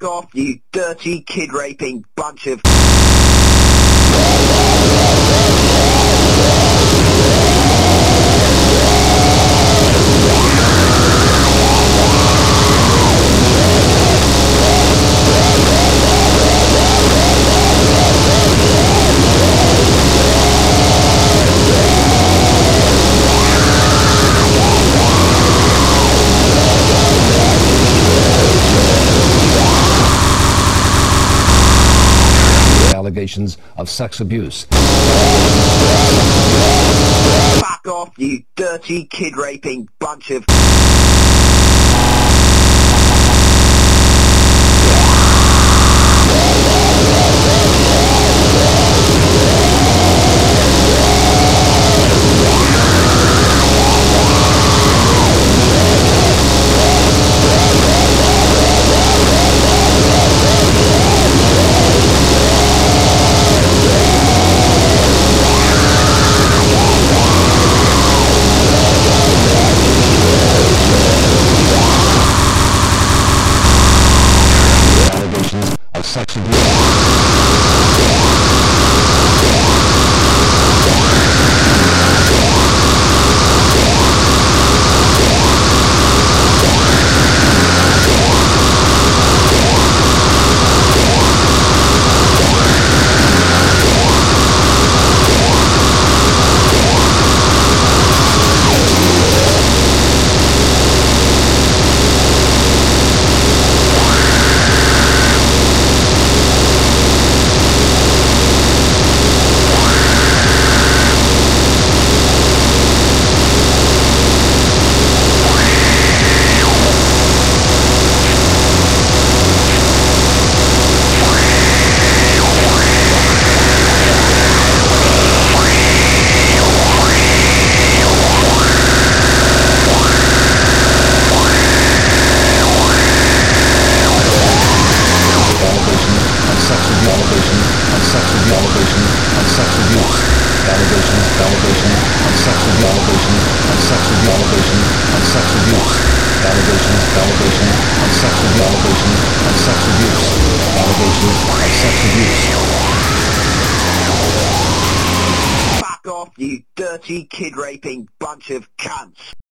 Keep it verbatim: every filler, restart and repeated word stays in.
off, you dirty kid-raping bunch of... Allegations of sex abuse. Fuck off, you dirty kid-raping bunch of... Of sex abuse. Allegations, allegations of sex abuse, allegations of sex abuse, allegations of sex abuse, allegations, allegations of sex abuse, allegations of sex abuse, allegations of sex abuse. Fuck off, you dirty kid-raping bunch of cunts.